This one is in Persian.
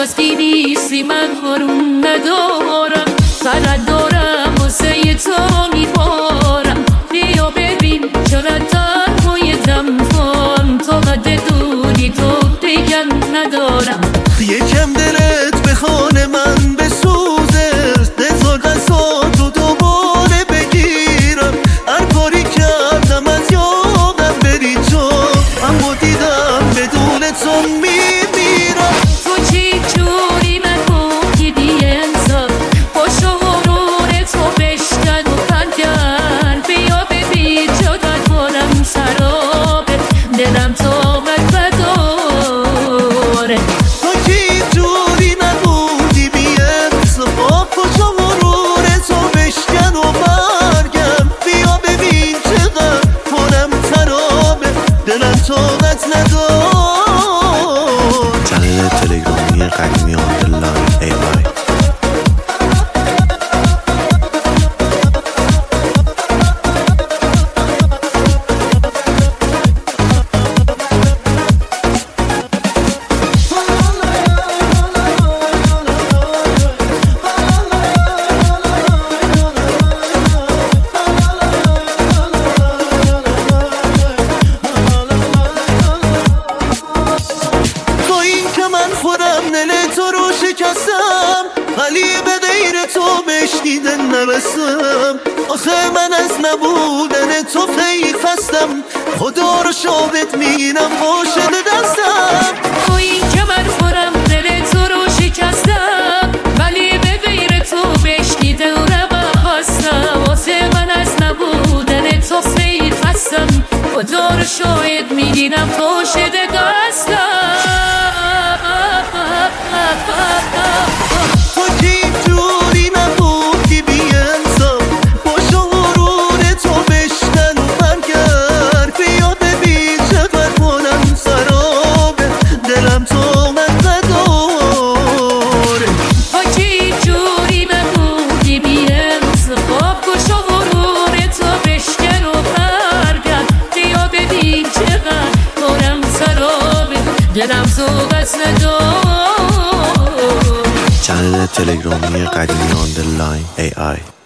راستی نیستی من برون ندارم، فقط دارم واسه تو میبارم. بیا ببین چرا تنهای دم کن، تو قد دودی تو دیگر ندارم. یکم دلت به خانه من بسوزه، نزار دستات رو دوباره بگیرم. هر کاری کردم از یادم بری تو، اما دیدم بدون تو میمیرم. تو چی جوری من گفتی بی انصاف، پاشو غرور تو بشکن و پنگن. بیا ببین جدت کنم سرابه، دلم تو من بداره. چنل تلگرامی قدیمی آندرلاین AI. تو رو شکستم ولی به غیر تو بشنیده نرسم. آخه من از نبودن تو فیفستم، خدا رو شاهد میگیرم باشد دستم. تو این که من خورم دل تو رو شکستم، ولی به غیر تو بشنیده و نبخواستم. واسه من از نبودن تو فیفستم، خدا رو شاهد میگیرم باشد دستم. تو کی جوری نبودی بی انصاف، باشو غرور تو بشکن و برگر. بیا ببین چقدر کنم سرابه، دلم تو من نداره. تو کی جوری نبودی بی انصاف، باشو غرور تو بشکن و برگر. بیا ببین چقدر کنم سرابه، دلم تو بس نداره. چنل تلگرامی قدیمی آندرلاین AI.